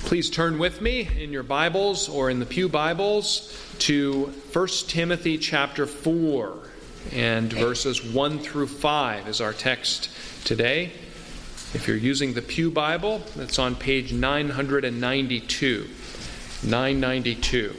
Please turn with me in your Bibles or in the Pew Bibles to 1 Timothy chapter 4 and verses 1 through 5 is our text today. If you're using the Pew Bible, that's on page 992. 992.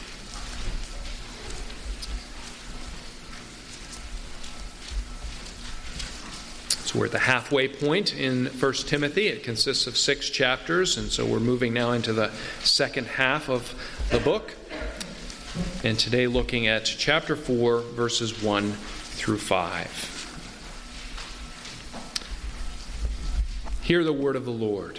So we're at the halfway point in 1 Timothy. It consists of 6 chapters, and so we're moving now into the second half of the book. And today looking at chapter 4, verses 1 through 5. Hear the word of the Lord.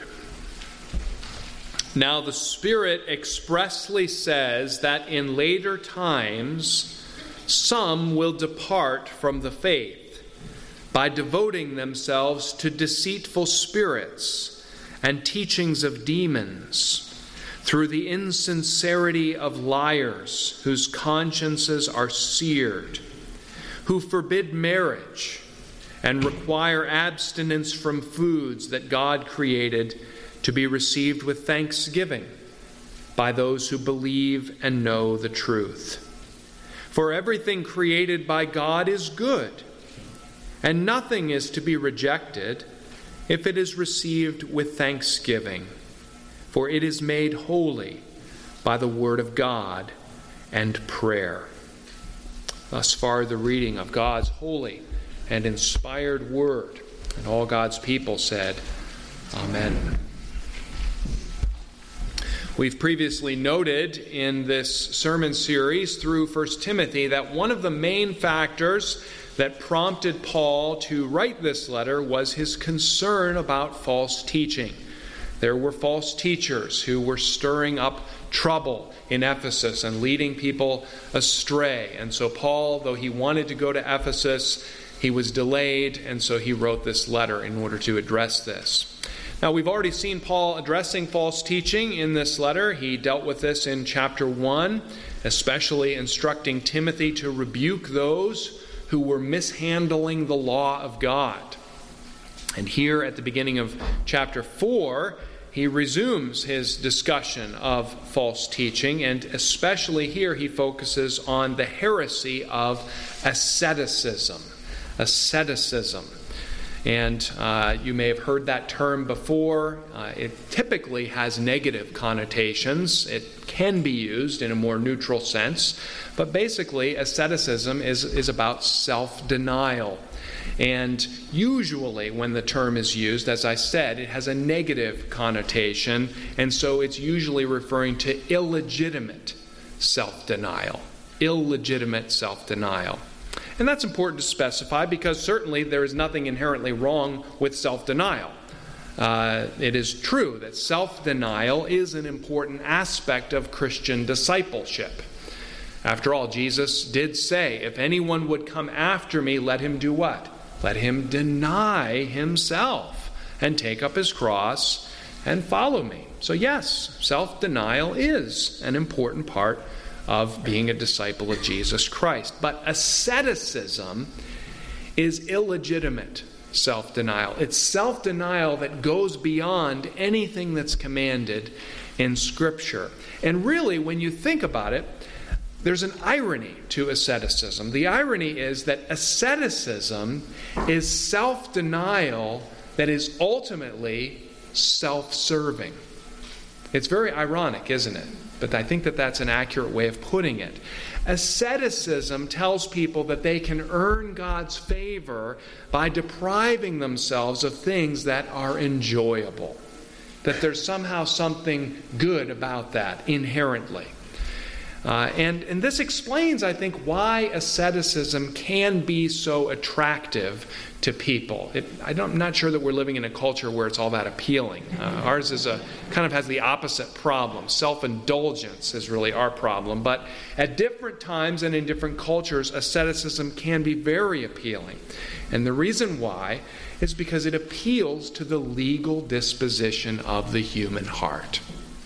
Now the Spirit expressly says that in later times some will depart from the faith, by devoting themselves to deceitful spirits and teachings of demons, through the insincerity of liars whose consciences are seared, who forbid marriage and require abstinence from foods that God created to be received with thanksgiving by those who believe and know the truth. For everything created by God is good, and nothing is to be rejected if it is received with thanksgiving, for it is made holy by the word of God and prayer. Thus far the reading of God's holy and inspired word. And all God's people said, Amen. We've previously noted in this sermon series through 1 Timothy that one of the main factors that prompted Paul to write this letter was his concern about false teaching. There were false teachers who were stirring up trouble in Ephesus and leading people astray. And so Paul, though he wanted to go to Ephesus, he was delayed, and so he wrote this letter in order to address this. Now, we've already seen Paul addressing false teaching in this letter. He dealt with this in chapter 1, especially instructing Timothy to rebuke those who were mishandling the law of God. And here at the beginning of chapter 4, he resumes his discussion of false teaching, and especially here he focuses on the heresy of asceticism. Asceticism. And you may have heard that term before. It typically has negative connotations. It can be used in a more neutral sense. But basically, asceticism is about self-denial. And usually when the term is used, as I said, it has a negative connotation. And so it's usually referring to illegitimate self-denial. Illegitimate self-denial. And that's important to specify because certainly there is nothing inherently wrong with self-denial. It is true that self-denial is an important aspect of Christian discipleship. After all, Jesus did say, if anyone would come after me, let him do what? Let him deny himself and take up his cross and follow me. So yes, self-denial is an important part of being a disciple of Jesus Christ. But asceticism is illegitimate self-denial. It's self-denial that goes beyond anything that's commanded in Scripture. And really, when you think about it, there's an irony to asceticism. The irony is that asceticism is self-denial that is ultimately self-serving. It's very ironic, isn't it? But I think that that's an accurate way of putting it. Asceticism tells people that they can earn God's favor by depriving themselves of things that are enjoyable. That there's somehow something good about that inherently. And this explains, I think, why asceticism can be so attractive to people. I'm not sure that we're living in a culture where it's all that appealing. Ours is kind of has the opposite problem. Self-indulgence is really our problem. But at different times and in different cultures, asceticism can be very appealing. And the reason why is because it appeals to the legal disposition of the human heart.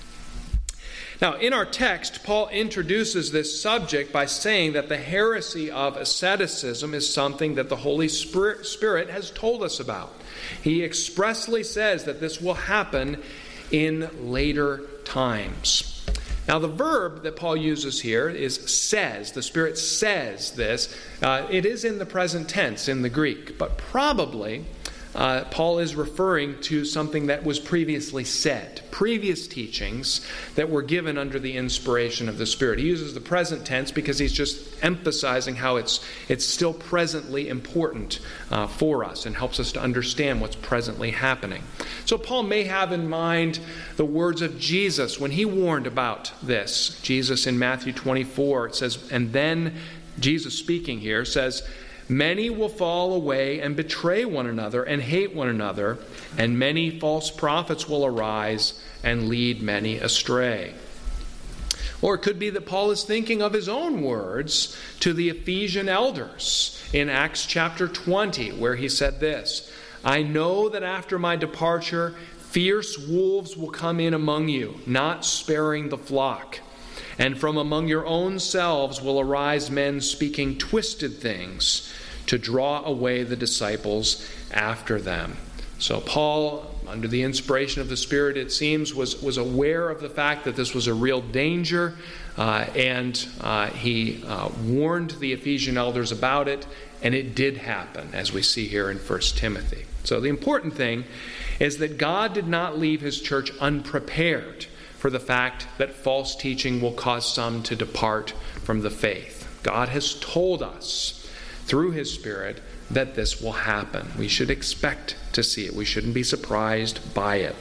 Now, in our text, Paul introduces this subject by saying that the heresy of asceticism is something that the Holy Spirit has told us about. He expressly says that this will happen in later times. Now, the verb that Paul uses here is says. The Spirit says this. It is in the present tense in the Greek, but probably Paul is referring to something that was previously said, previous teachings that were given under the inspiration of the Spirit. He uses the present tense because he's just emphasizing how it's still presently important for us and helps us to understand what's presently happening. So Paul may have in mind the words of Jesus when he warned about this. Jesus in Matthew 24, it says, and then Jesus speaking here says, many will fall away and betray one another and hate one another, and many false prophets will arise and lead many astray. Or it could be that Paul is thinking of his own words to the Ephesian elders in Acts chapter 20, where he said this, I know that after my departure, fierce wolves will come in among you, not sparing the flock. And from among your own selves will arise men speaking twisted things to draw away the disciples after them. So Paul, under the inspiration of the Spirit, it seems, was aware of the fact that this was a real danger, and he warned the Ephesian elders about it, and it did happen, as we see here in 1 Timothy. So the important thing is that God did not leave his church unprepared for the fact that false teaching will cause some to depart from the faith. God has told us through his Spirit that this will happen. We should expect to see it. We shouldn't be surprised by it.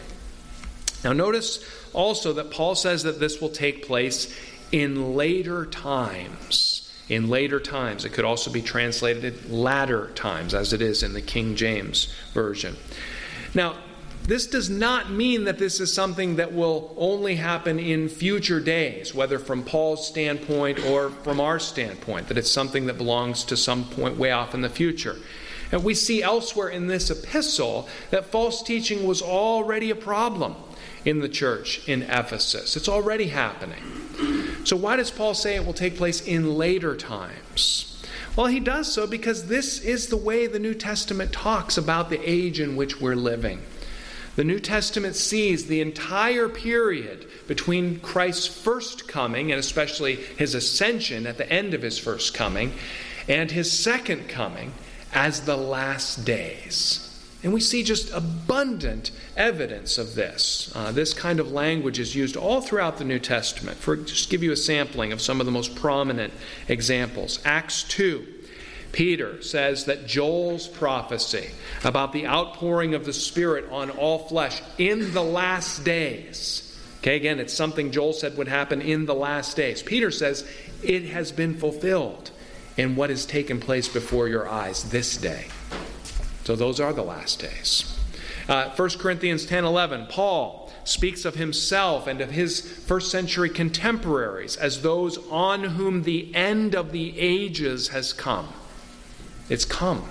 Now notice also that Paul says that this will take place in later times. In later times. It could also be translated latter times, as it is in the King James Version. Now, this does not mean that this is something that will only happen in future days, whether from Paul's standpoint or from our standpoint, that it's something that belongs to some point way off in the future. And we see elsewhere in this epistle that false teaching was already a problem in the church in Ephesus. It's already happening. So why does Paul say it will take place in later times? Well, he does so because this is the way the New Testament talks about the age in which we're living. The New Testament sees the entire period between Christ's first coming, and especially his ascension at the end of his first coming, and his second coming as the last days. And we see just abundant evidence of this. This kind of language is used all throughout the New Testament. Just to give you a sampling of some of the most prominent examples. Acts 2. Peter says that Joel's prophecy about the outpouring of the Spirit on all flesh in the last days. Okay, again, it's something Joel said would happen in the last days. Peter says it has been fulfilled in what has taken place before your eyes this day. So those are the last days. 1 Corinthians 10:11, Paul speaks of himself and of his first century contemporaries as those on whom the end of the ages has come. It's come.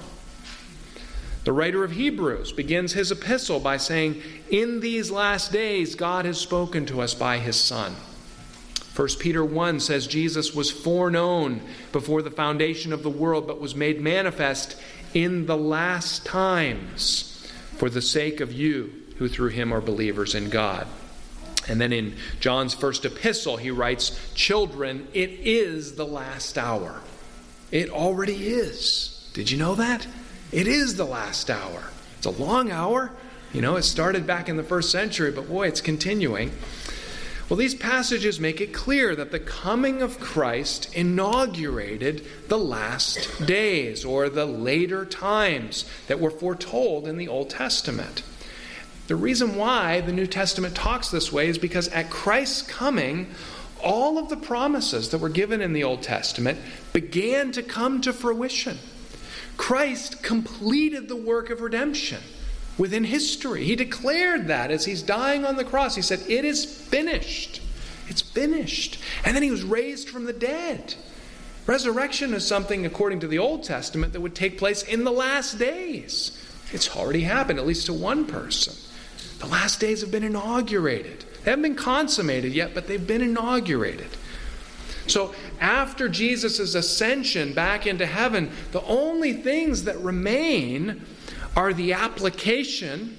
The writer of Hebrews begins his epistle by saying, in these last days God has spoken to us by his Son. 1 Peter 1 says Jesus was foreknown before the foundation of the world, but was made manifest in the last times for the sake of you who through him are believers in God. And then in John's first epistle, he writes, children, it is the last hour. It already is. Did you know that? It is the last hour. It's a long hour. You know, it started back in the first century, but boy, it's continuing. Well, these passages make it clear that the coming of Christ inaugurated the last days, or the later times that were foretold in the Old Testament. The reason why the New Testament talks this way is because at Christ's coming, all of the promises that were given in the Old Testament began to come to fruition. Christ completed the work of redemption within history. He declared that as he's dying on the cross. He said, it is finished. It's finished. And then he was raised from the dead. Resurrection is something, according to the Old Testament, that would take place in the last days. It's already happened, at least to one person. The last days have been inaugurated. They haven't been consummated yet, but they've been inaugurated. So after Jesus' ascension back into heaven, the only things that remain are the application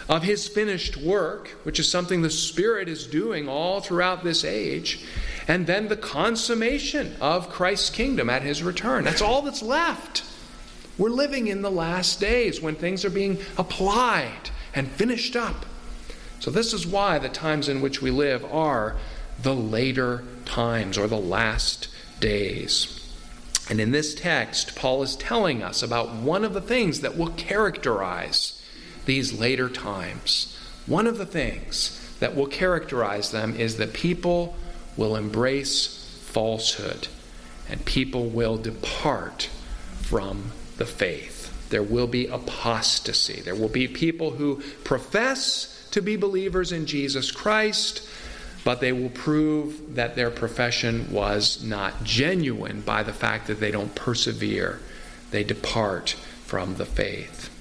of his finished work, which is something the Spirit is doing all throughout this age, and then the consummation of Christ's kingdom at his return. That's all that's left. We're living in the last days when things are being applied and finished up. So this is why the times in which we live are the later times, or the last days. And in this text, Paul is telling us about one of the things that will characterize these later times. One of the things that will characterize them is that people will embrace falsehood, and people will depart from the faith. There will be apostasy. There will be people who profess to be believers in Jesus Christ, but they will prove that their profession was not genuine by the fact that they don't persevere. They depart from the faith.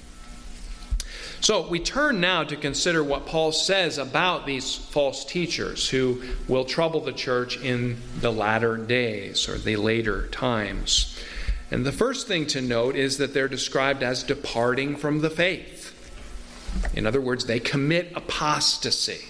So we turn now to consider what Paul says about these false teachers who will trouble the church in the latter days, or the later times. And the first thing to note is that they're described as departing from the faith. In other words, they commit apostasy.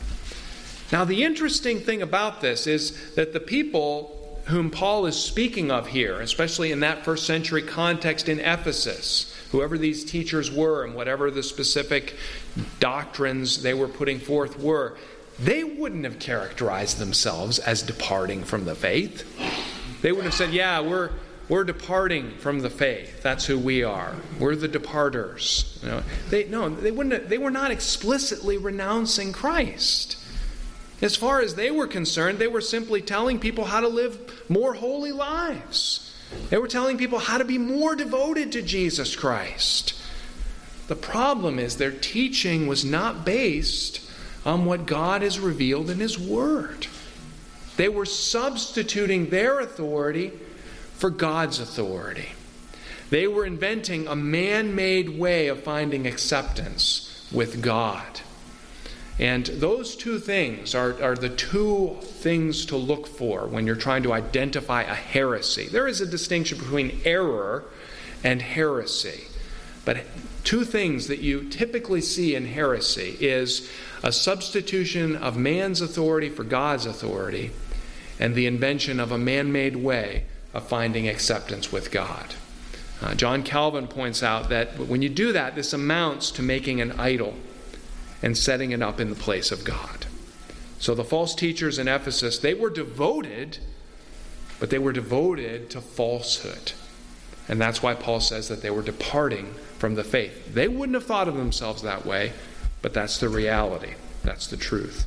Now, the interesting thing about this is that the people whom Paul is speaking of here, especially in that first century context in Ephesus, whoever these teachers were and whatever the specific doctrines they were putting forth were, they wouldn't have characterized themselves as departing from the faith. They would have said, yeah, we're departing from the faith. That's who we are. We're the departers. They were not explicitly renouncing Christ. As far as they were concerned, they were simply telling people how to live more holy lives. They were telling people how to be more devoted to Jesus Christ. The problem is their teaching was not based on what God has revealed in His Word. They were substituting their authority for God's authority. They were inventing a man-made way of finding acceptance with God. And those two things are the two things to look for when you're trying to identify a heresy. There is a distinction between error and heresy. But two things that you typically see in heresy is a substitution of man's authority for God's authority, and the invention of a man-made way of finding acceptance with God. John Calvin points out that when you do that, this amounts to making an idol and setting it up in the place of God. So the false teachers in Ephesus, they were devoted, but they were devoted to falsehood. And that's why Paul says that they were departing from the faith. They wouldn't have thought of themselves that way, but that's the reality. That's the truth.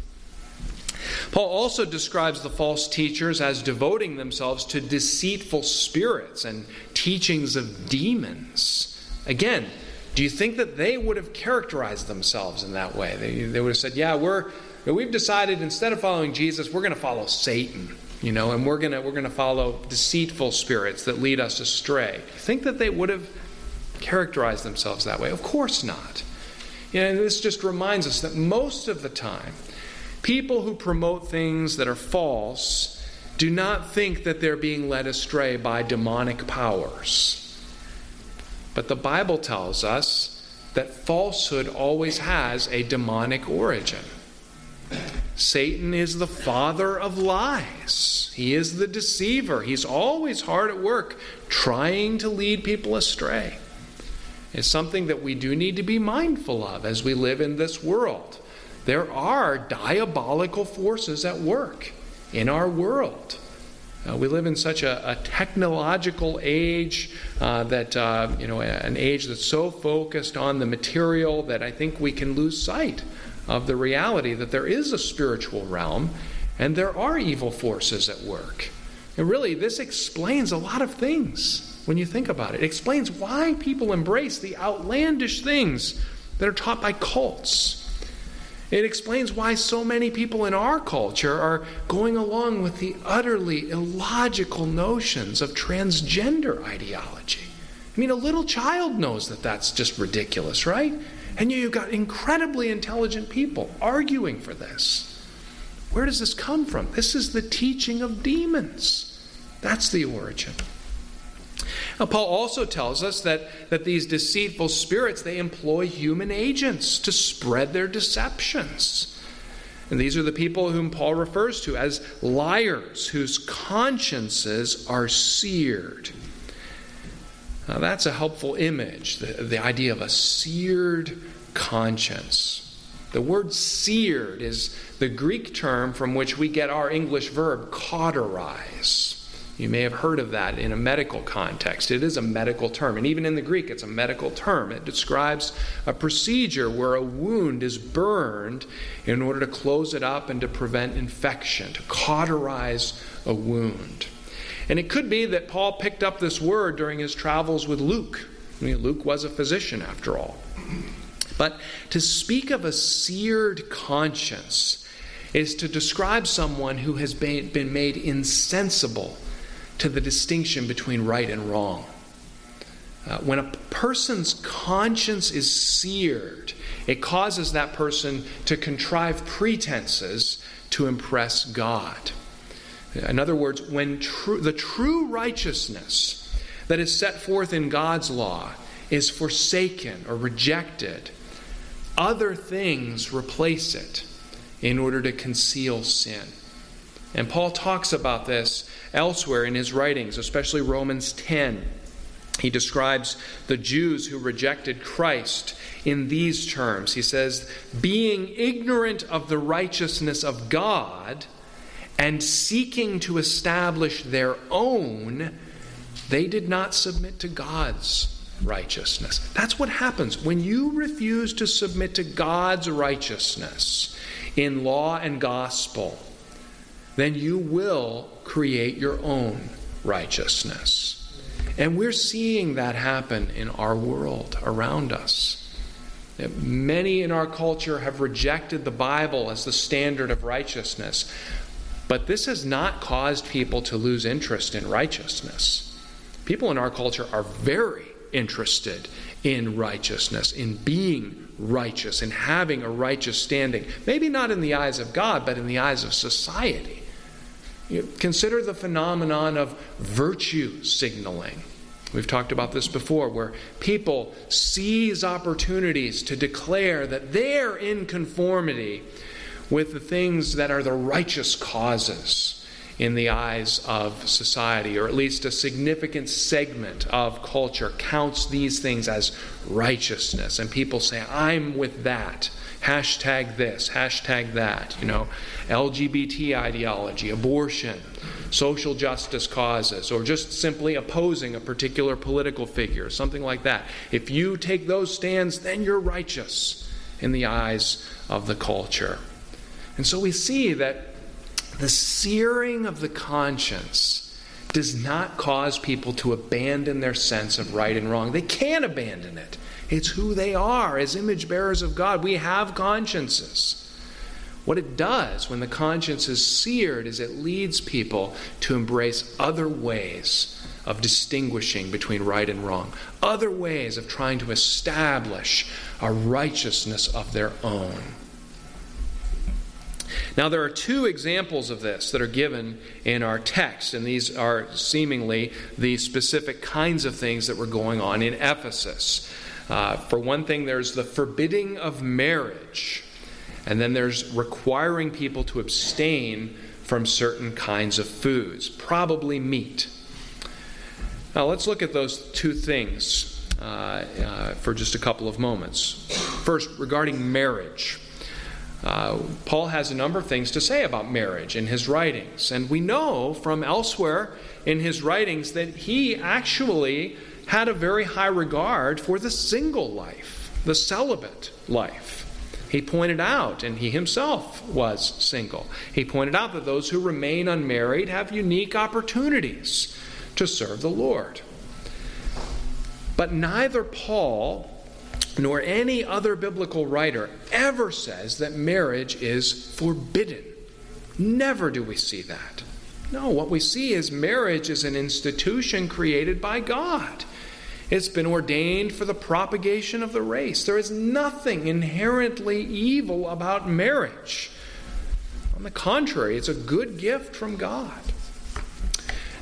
Paul also describes the false teachers as devoting themselves to deceitful spirits and teachings of demons. Again, do you think that they would have characterized themselves in that way? They would have said, yeah, we've decided instead of following Jesus, we're going to follow Satan, and we're going to follow deceitful spirits that lead us astray. Do you think that they would have characterized themselves that way? Of course not. And this just reminds us that most of the time, people who promote things that are false do not think that they're being led astray by demonic powers. But the Bible tells us that falsehood always has a demonic origin. Satan is the father of lies. He is the deceiver. He's always hard at work trying to lead people astray. It's something that we do need to be mindful of as we live in this world. There are diabolical forces at work in our world. We live in such a technological age an age that's so focused on the material that I think we can lose sight of the reality that there is a spiritual realm and there are evil forces at work. And really, this explains a lot of things when you think about it. It explains why people embrace the outlandish things that are taught by cults. It explains why so many people in our culture are going along with the utterly illogical notions of transgender ideology. I mean, a little child knows that that's just ridiculous, right? And you've got incredibly intelligent people arguing for this. Where does this come from? This is the teaching of demons. That's the origin. Now, Paul also tells us that these deceitful spirits, they employ human agents to spread their deceptions. And these are the people whom Paul refers to as liars, whose consciences are seared. Now, that's a helpful image, the idea of a seared conscience. The word seared is the Greek term from which we get our English verb cauterize. You may have heard of that in a medical context. It is a medical term, and even in the Greek, it's a medical term. It describes a procedure where a wound is burned in order to close it up and to prevent infection, to cauterize a wound. And it could be that Paul picked up this word during his travels with Luke. I mean, Luke was a physician, after all. But to speak of a seared conscience is to describe someone who has been made insensible to the distinction between right and wrong. When a person's conscience is seared, it causes that person to contrive pretenses to impress God. In other words, when the true righteousness that is set forth in God's law is forsaken or rejected, other things replace it in order to conceal sin. And Paul talks about this elsewhere in his writings, especially Romans 10. He describes the Jews who rejected Christ in these terms. He says, being ignorant of the righteousness of God and seeking to establish their own, they did not submit to God's righteousness. That's what happens when you refuse to submit to God's righteousness in law and gospel. Then you will create your own righteousness. And we're seeing that happen in our world around us. Many in our culture have rejected the Bible as the standard of righteousness. But this has not caused people to lose interest in righteousness. People in our culture are very interested in righteousness, in being righteous, in having a righteous standing. Maybe not in the eyes of God, but in the eyes of society. Consider the phenomenon of virtue signaling. We've talked about this before, where people seize opportunities to declare that they're in conformity with the things that are the righteous causes in the eyes of society, or at least a significant segment of culture counts these things as righteousness. And people say, I'm with that. Hashtag this, hashtag that. LGBT ideology, abortion, social justice causes, or just simply opposing a particular political figure, something like that. If you take those stands, then you're righteous in the eyes of the culture. And so we see that the searing of the conscience does not cause people to abandon their sense of right and wrong. They can't abandon it. It's who they are as image bearers of God. We have consciences. What it does when the conscience is seared is it leads people to embrace other ways of distinguishing between right and wrong, other ways of trying to establish a righteousness of their own. Now, there are two examples of this that are given in our text, and these are seemingly the specific kinds of things that were going on in Ephesus. For one thing, there's the forbidding of marriage, and then there's requiring people to abstain from certain kinds of foods, probably meat. Now, let's look at those two things for just a couple of moments. First, regarding marriage. Paul has a number of things to say about marriage in his writings. And we know from elsewhere in his writings that he actually had a very high regard for the single life, the celibate life. He pointed out, and he himself was single, he pointed out that those who remain unmarried have unique opportunities to serve the Lord. But neither Paul nor any other biblical writer ever says that marriage is forbidden. Never do we see that. No, what we see is marriage is an institution created by God. It's been ordained for the propagation of the race. There is nothing inherently evil about marriage. On the contrary, it's a good gift from God.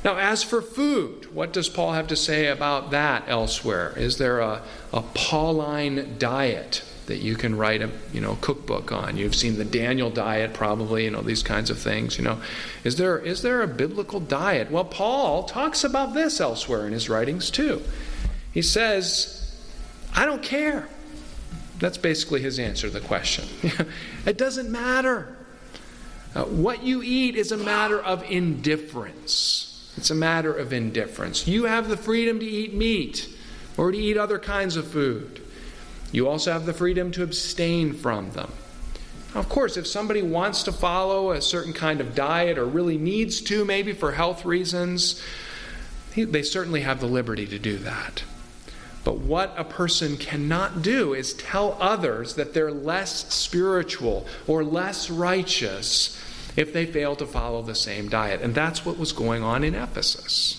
Now, as for food, what does Paul have to say about that elsewhere? Is there a Pauline diet that you can write a cookbook on? You've seen the Daniel diet probably, these kinds of things. Is there a biblical diet? Well, Paul talks about this elsewhere in his writings too. He says, I don't care. That's basically his answer to the question. It doesn't matter. What you eat is a matter of indifference. It's a matter of indifference. You have the freedom to eat meat or to eat other kinds of food. You also have the freedom to abstain from them. Now, of course, if somebody wants to follow a certain kind of diet or really needs to, maybe for health reasons, they certainly have the liberty to do that. But what a person cannot do is tell others that they're less spiritual or less righteous if they fail to follow the same diet. And that's what was going on in Ephesus.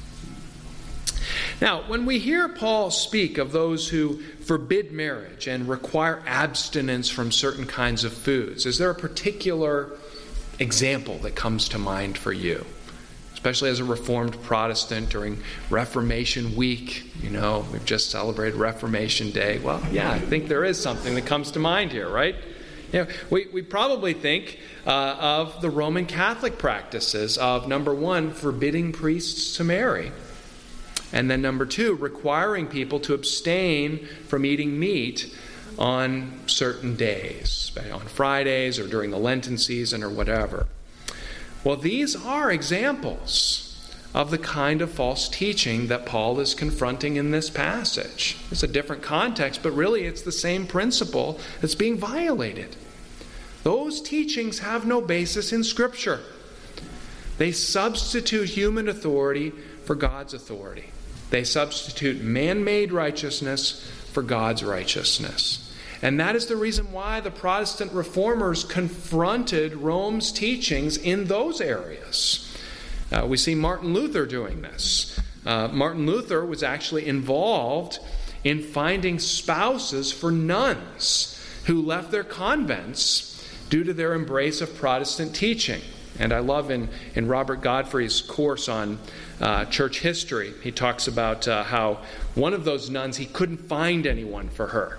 Now, when we hear Paul speak of those who forbid marriage and require abstinence from certain kinds of foods, is there a particular example that comes to mind for you? Especially as a Reformed Protestant during Reformation Week. We've just celebrated Reformation Day. Well, yeah, I think there is something that comes to mind here, right? We probably think of the Roman Catholic practices of, number one, forbidding priests to marry. And then number two, requiring people to abstain from eating meat on certain days, on Fridays or during the Lenten season or whatever. Well, these are examples of the kind of false teaching that Paul is confronting in this passage. It's a different context, but really it's the same principle that's being violated. Those teachings have no basis in Scripture. They substitute human authority for God's authority. They substitute man-made righteousness for God's righteousness. And that is the reason why the Protestant reformers confronted Rome's teachings in those areas. We see Martin Luther doing this. Martin Luther was actually involved in finding spouses for nuns who left their convents due to their embrace of Protestant teaching. And I love in Robert Godfrey's course on church history, he talks about how one of those nuns, he couldn't find anyone for her.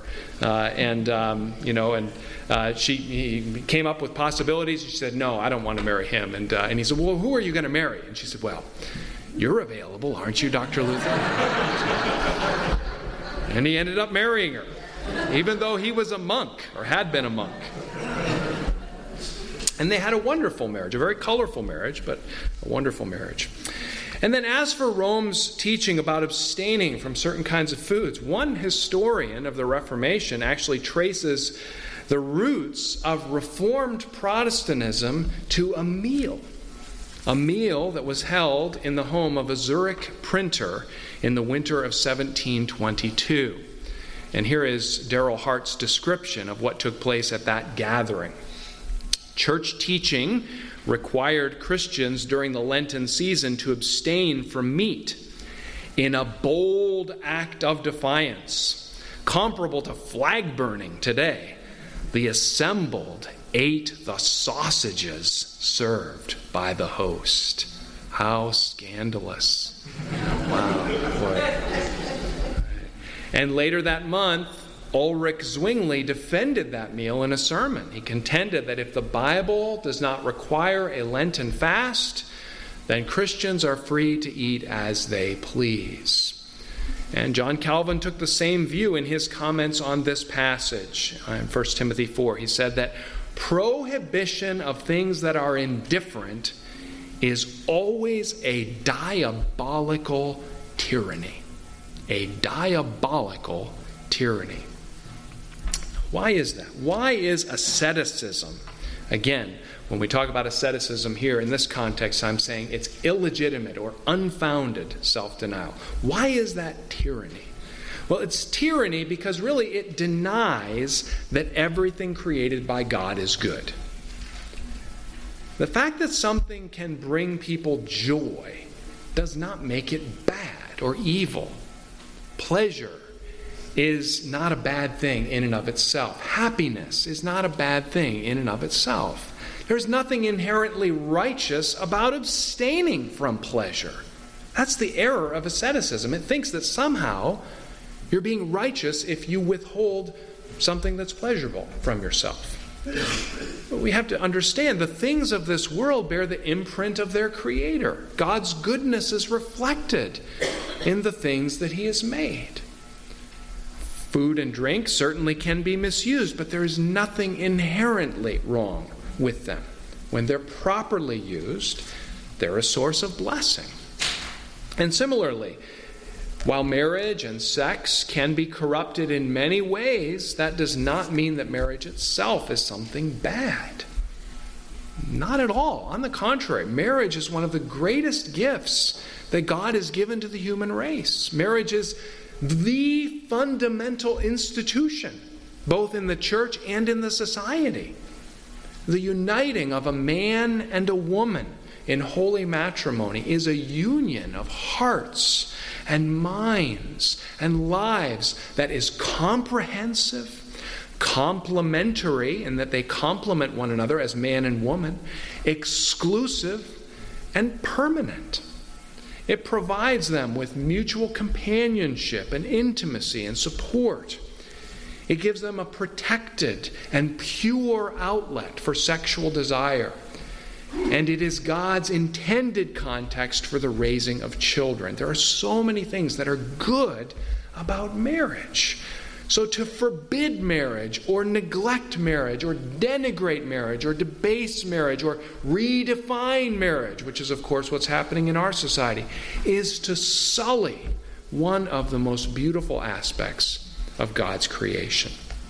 He came up with possibilities. She said, no, I don't want to marry him. And he said, well, who are you going to marry? And she said, well, you're available, aren't you, Dr. Luther? And he ended up marrying her, even though he was a monk, or had been a monk. And they had a wonderful marriage, a very colorful marriage, but a wonderful marriage. And then as for Rome's teaching about abstaining from certain kinds of foods, one historian of the Reformation actually traces the roots of Reformed Protestantism to a meal that was held in the home of a Zurich printer in the winter of 1722. And here is Darrell Hart's description of what took place at that gathering. Church teaching required Christians during the Lenten season to abstain from meat in a bold act of defiance, comparable to flag burning today. The assembled ate the sausages served by the host. How scandalous. Wow, boy. And later that month, Ulrich Zwingli defended that meal in a sermon. He contended that if the Bible does not require a Lenten fast, then Christians are free to eat as they please. And John Calvin took the same view in his comments on this passage in 1 Timothy 4. He said that prohibition of things that are indifferent is always a diabolical tyranny. A diabolical tyranny. Why is that? Why is asceticism? Again, when we talk about asceticism here in this context, I'm saying it's illegitimate or unfounded self-denial. Why is that tyranny? Well, it's tyranny because really it denies that everything created by God is good. The fact that something can bring people joy does not make it bad or evil. Pleasure is not a bad thing in and of itself. Happiness is not a bad thing in and of itself. There's nothing inherently righteous about abstaining from pleasure. That's the error of asceticism. It thinks that somehow you're being righteous if you withhold something that's pleasurable from yourself. But we have to understand the things of this world bear the imprint of their Creator. God's goodness is reflected in the things that He has made. Food and drink certainly can be misused, but there is nothing inherently wrong with them. When they're properly used, they're a source of blessing. And similarly, while marriage and sex can be corrupted in many ways, that does not mean that marriage itself is something bad. Not at all. On the contrary, marriage is one of the greatest gifts that God has given to the human race. Marriage is the fundamental institution, both in the church and in the society. The uniting of a man and a woman in holy matrimony is a union of hearts and minds and lives that is comprehensive, complementary in that they complement one another as man and woman, exclusive, and permanent. It provides them with mutual companionship and intimacy and support. It gives them a protected and pure outlet for sexual desire. And it is God's intended context for the raising of children. There are so many things that are good about marriage. So to forbid marriage or neglect marriage or denigrate marriage or debase marriage or redefine marriage, which is of course what's happening in our society, is to sully one of the most beautiful aspects of God's creation.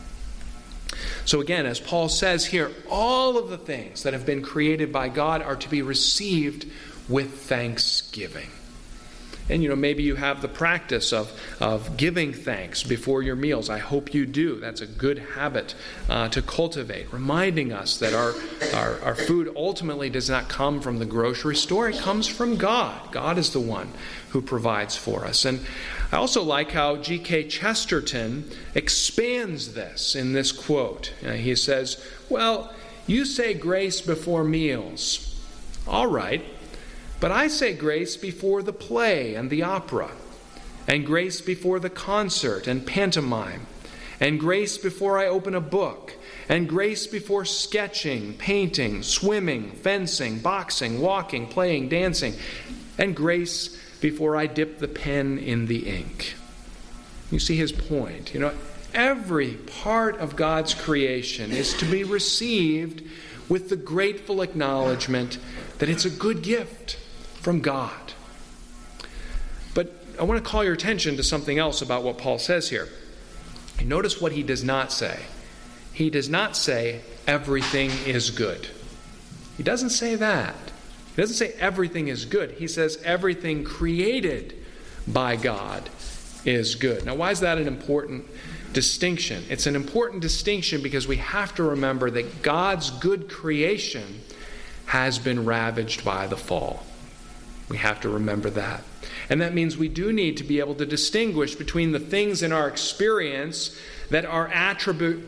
So again, as Paul says here, all of the things that have been created by God are to be received with thanksgiving. And maybe you have the practice of giving thanks before your meals. I hope you do. That's a good habit to cultivate, reminding us that our food ultimately does not come from the grocery store. It comes from God. God is the one who provides for us. And I also like how G.K. Chesterton expands this in this quote. He says, well, you say grace before meals. All right. But I say grace before the play and the opera, and grace before the concert and pantomime, and grace before I open a book, and grace before sketching, painting, swimming, fencing, boxing, walking, playing, dancing, and grace before I dip the pen in the ink. You see his point. Every part of God's creation is to be received with the grateful acknowledgement that it's a good gift from God. But I want to call your attention to something else about what Paul says here. Notice what he does not say. He does not say everything is good. He doesn't say that. He doesn't say everything is good. He says everything created by God is good. Now, why is that an important distinction? It's an important distinction because we have to remember that God's good creation has been ravaged by the fall. We have to remember that. And that means we do need to be able to distinguish between the things in our experience that are attributable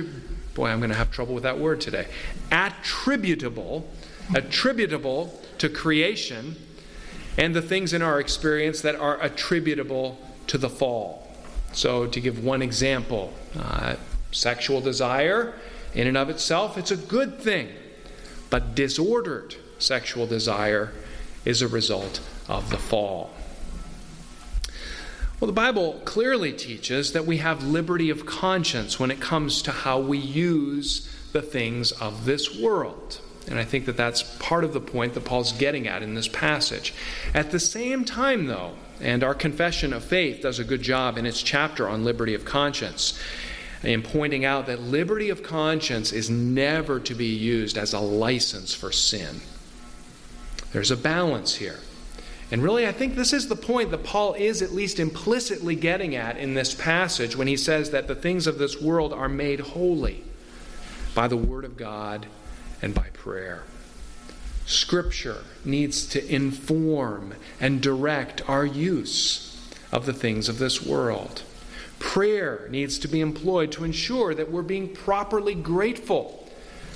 to creation, and the things in our experience that are attributable to the fall. So to give one example, sexual desire in and of itself, it's a good thing. But disordered sexual desire is a result of the fall. Well, the Bible clearly teaches that we have liberty of conscience when it comes to how we use the things of this world. And I think that that's part of the point that Paul's getting at in this passage. At the same time, though, and our Confession of Faith does a good job in its chapter on liberty of conscience in pointing out that liberty of conscience is never to be used as a license for sin. There's a balance here. And really, I think this is the point that Paul is at least implicitly getting at in this passage when he says that the things of this world are made holy by the Word of God and by prayer. Scripture needs to inform and direct our use of the things of this world. Prayer needs to be employed to ensure that we're being properly grateful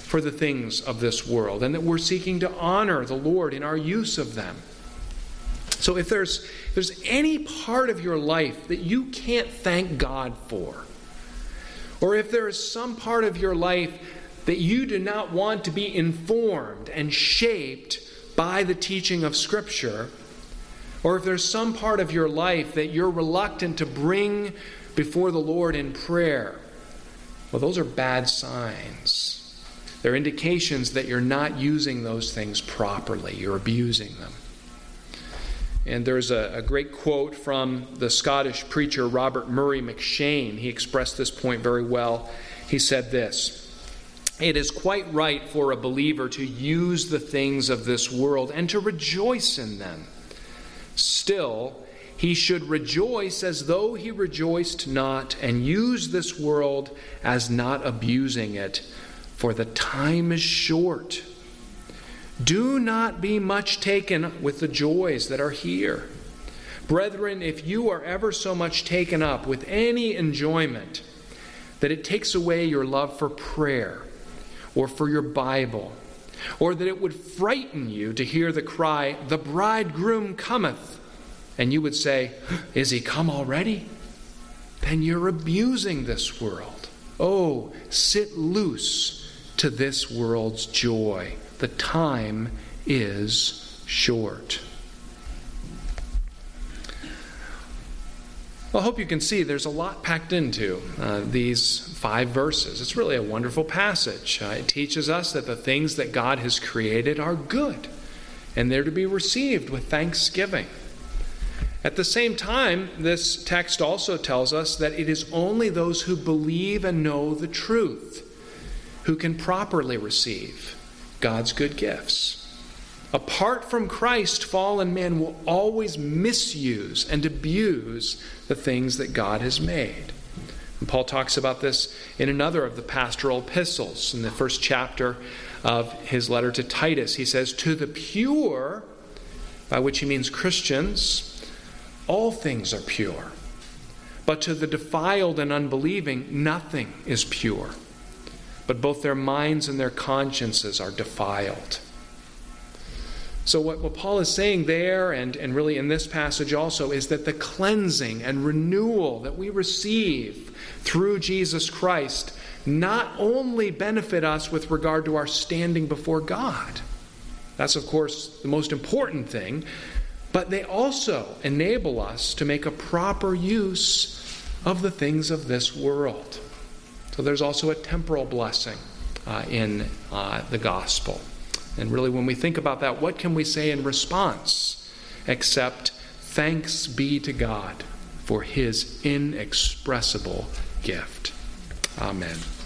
for the things of this world, and that we're seeking to honor the Lord in our use of them. So if there's any part of your life that you can't thank God for, or if there is some part of your life that you do not want to be informed and shaped by the teaching of Scripture, or if there's some part of your life that you're reluctant to bring before the Lord in prayer, well, those are bad signs. They're indications that you're not using those things properly. You're abusing them. And there's a great quote from the Scottish preacher Robert Murray McCheyne. He expressed this point very well. He said this: "It is quite right for a believer to use the things of this world and to rejoice in them. Still, he should rejoice as though he rejoiced not, and use this world as not abusing it, for the time is short. Do not be much taken with the joys that are here. Brethren, if you are ever so much taken up with any enjoyment that it takes away your love for prayer or for your Bible, or that it would frighten you to hear the cry, 'The bridegroom cometh,' and you would say, 'Is he come already?' then you're abusing this world. Oh, sit loose to this world's joy. The time is short." Well, I hope you can see there's a lot packed into these 5 verses. It's really a wonderful passage. It teaches us that the things that God has created are good, and they're to be received with thanksgiving. At the same time, this text also tells us that it is only those who believe and know the truth who can properly receive God's good gifts. Apart from Christ, fallen men will always misuse and abuse the things that God has made. And Paul talks about this in another of the pastoral epistles. In the first chapter of his letter to Titus, he says, "To the pure," by which he means Christians, "all things are pure. But to the defiled and unbelieving, nothing is pure. But both their minds and their consciences are defiled." So what Paul is saying there, and really in this passage also, is that the cleansing and renewal that we receive through Jesus Christ not only benefit us with regard to our standing before God. That's, of course, the most important thing. But they also enable us to make a proper use of the things of this world. So there's also a temporal blessing in the gospel. And really, when we think about that, what can we say in response except thanks be to God for his inexpressible gift? Amen.